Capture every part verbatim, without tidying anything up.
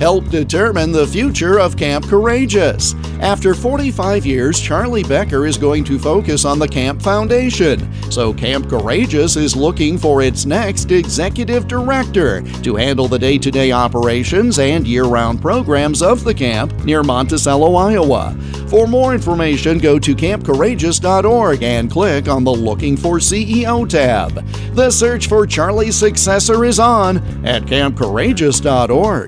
helped determine the future of Camp Courageous. After forty-five years, Charlie Becker is going to focus on the Camp Foundation, so Camp Courageous is looking for its next executive director to handle the day-to-day operations and year-round programs of the camp near Monticello, Iowa. For more information, go to camp courageous dot org and click on the Looking for C E O tab. The search for Charlie's successor is on at camp courageous dot org.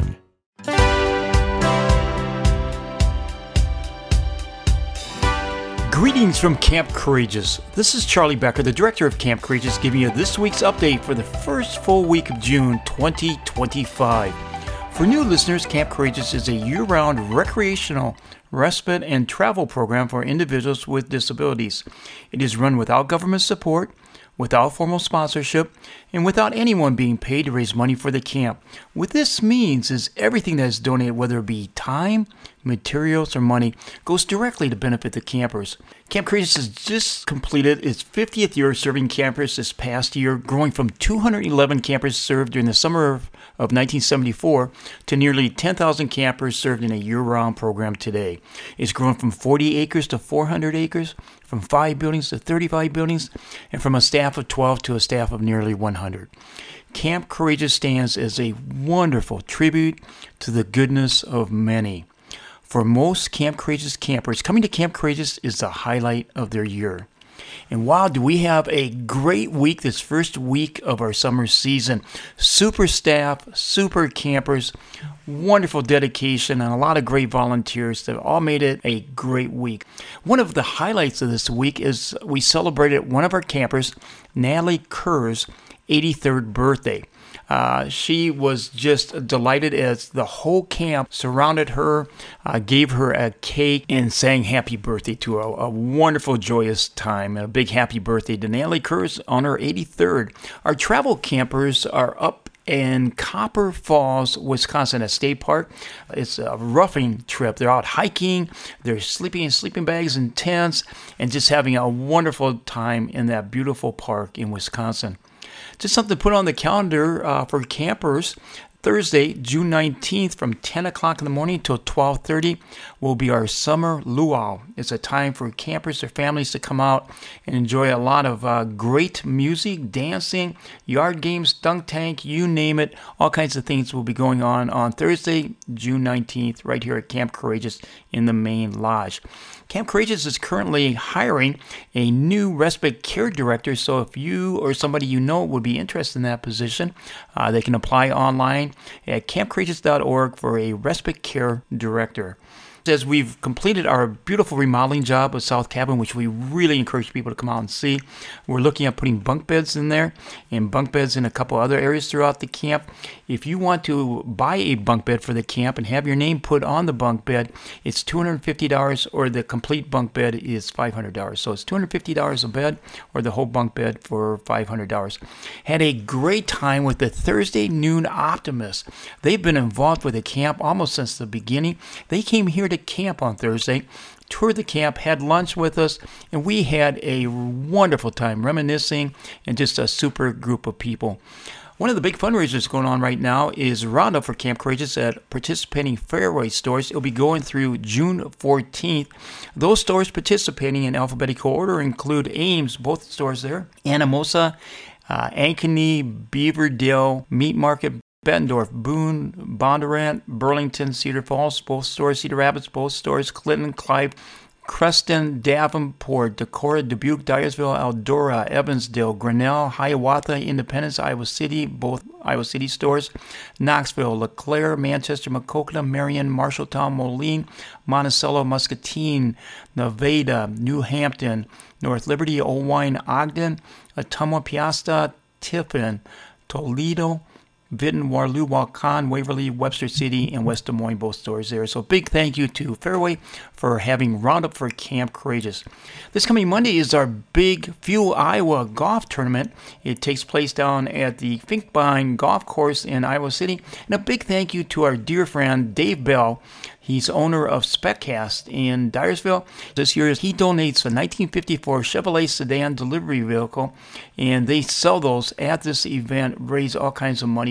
Greetings from Camp Courageous. This is Charlie Becker, the director of Camp Courageous, giving you this week's update for the first full week of June twenty twenty-five. For new listeners, Camp Courageous is a year-round recreational, respite, and travel program for individuals with disabilities. It is run without government support, without formal sponsorship, and without anyone being paid to raise money for the camp. What this means is everything that is donated, whether it be time, materials, or money, goes directly to benefit the campers. Camp Courageous has just completed its fiftieth year of serving campers this past year, growing from two hundred eleven campers served during the summer of, of nineteen seventy-four to nearly ten thousand campers served in a year-round program today. It's grown from forty acres to four hundred acres, from five buildings to thirty-five buildings, and from a staff of twelve to a staff of nearly one hundred. Camp Courageous stands as a wonderful tribute to the goodness of many. For most Camp Courageous campers, coming to Camp Courageous is the highlight of their year. And wow, do we have a great week this first week of our summer season. Super staff, super campers, wonderful dedication, and a lot of great volunteers that all made it a great week. One of the highlights of this week is we celebrated one of our campers, Natalie Kerr's eighty-third birthday. Uh, she was just delighted as the whole camp surrounded her, uh, gave her a cake, and sang happy birthday to her. A wonderful, joyous time. And a big happy birthday to Natalie Kurz on her eighty-third. Our travel campers are up in Copper Falls, Wisconsin, at State Park. It's a roughing trip. They're out hiking, they're sleeping in sleeping bags and tents, and just having a wonderful time in that beautiful park in Wisconsin. Just something to put on the calendar uh, for campers. Thursday, June nineteenth, from ten o'clock in the morning till twelve thirty, will be our summer luau. It's a time for campers or families to come out and enjoy a lot of uh, great music, dancing, yard games, dunk tank, you name it. All kinds of things will be going on on Thursday, June nineteenth, right here at Camp Courageous in the main lodge. Camp Courageous is currently hiring a new respite care director, so if you or somebody you know would be interested in that position, uh, they can apply online at camp courageous dot org for a respite care director. As we've completed our beautiful remodeling job of South Cabin, which we really encourage people to come out and see, we're looking at putting bunk beds in there and bunk beds in a couple other areas throughout the camp. If you want to buy a bunk bed for the camp and have your name put on the bunk bed, it's two hundred fifty dollars, or the complete bunk bed is five hundred dollars. So it's two hundred fifty dollars a bed, or the whole bunk bed for five hundred dollars. Had a great time with the Thursday Noon Optimists. They've been involved with the camp almost since the beginning. They came here to camp on Thursday, toured the camp, had lunch with us, and we had a wonderful time reminiscing, and just a super group of people. One of the big fundraisers going on right now is Roundup for Camp Courageous at participating Fairway stores. It'll be going through June fourteenth. Those stores participating in alphabetical order include Ames, both stores there, Anamosa, uh, Ankeny, Beaverdale, Meat Market, Bettendorf, Boone, Bondurant, Burlington, Cedar Falls, both stores, Cedar Rapids, both stores, Clinton, Clive, Creston, Davenport, Decorah, Dubuque, Dyersville, Eldora, Evansdale, Grinnell, Hiawatha, Independence, Iowa City, both Iowa City stores, Knoxville, LeClaire, Manchester, Macokota, Marion, Marshalltown, Moline, Monticello, Muscatine, Nevada, New Hampton, North Liberty, Owine, Ogden, Ottumwa, Piasta, Tiffin, Toledo, Vinton, Waterloo, Waukon, Waverly, Webster City, and West Des Moines, both stores there. So big thank you to Fairway for having Roundup for Camp Courageous. This coming Monday is our big Fuel Iowa golf tournament. It takes place down at the Finkbein Golf Course in Iowa City. And a big thank you to our dear friend Dave Bell. He's owner of SpecCast in Dyersville. This year, he donates a nineteen fifty-four Chevrolet sedan delivery vehicle, and they sell those at this event, raise all kinds of money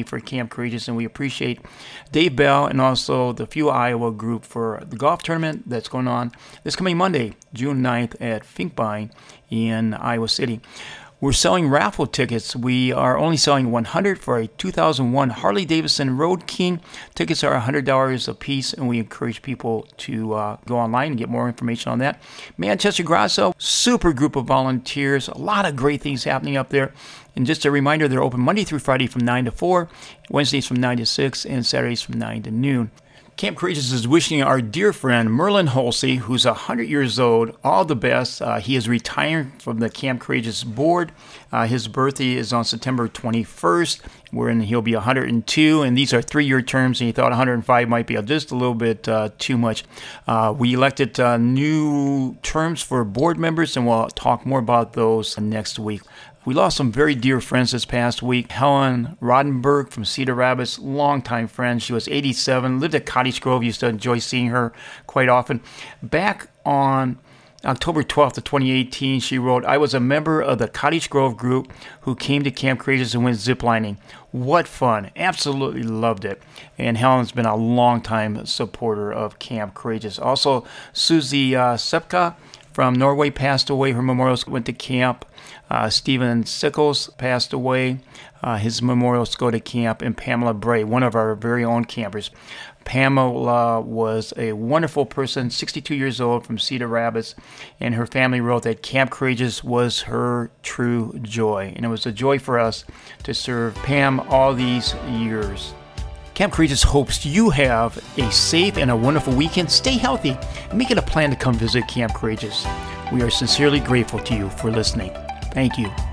for Camp Courageous, and we appreciate Dave Bell and also the Few Iowa group for the golf tournament that's going on this coming Monday, June ninth at Finkbine in Iowa City. We're selling raffle tickets. We are only selling one hundred for a two thousand one Harley-Davidson Road King. Tickets are one hundred dollars a piece, and we encourage people to uh, go online and get more information on that. Manchester Garage Sale, super group of volunteers. A lot of great things happening up there. And just a reminder, they're open Monday through Friday from nine to four, Wednesdays from nine to six, and Saturdays from nine to noon. Camp Courageous is wishing our dear friend Merlin Holsey, who's one hundred years old, all the best. Uh, he is retiring from the Camp Courageous board. Uh, his birthday is on September twenty-first, wherein he'll be one hundred two, and these are three-year terms, and he thought one hundred five might be just a little bit uh, too much. Uh, we elected uh, new terms for board members, and we'll talk more about those next week. We lost some very dear friends this past week. Helen Rodenberg from Cedar Rapids, longtime friend. She was eighty-seven, lived at Cottage Grove, used to enjoy seeing her quite often. Back on October twelfth of twenty eighteen, she wrote, "I was a member of the Cottage Grove group who came to Camp Courageous and went ziplining. What fun. Absolutely loved it." And Helen's been a longtime supporter of Camp Courageous. Also, Susie uh, Sepka from Norway passed away. Her memorials went to camp. Uh, Stephen Sickles passed away. Uh, his memorials go to camp. And Pamela Bray, one of our very own campers. Pamela was a wonderful person, sixty-two years old, from Cedar Rapids, and her family wrote that Camp Courageous was her true joy. And it was a joy for us to serve Pam all these years. Camp Courageous hopes you have a safe and a wonderful weekend. Stay healthy and make it a plan to come visit Camp Courageous. We are sincerely grateful to you for listening. Thank you.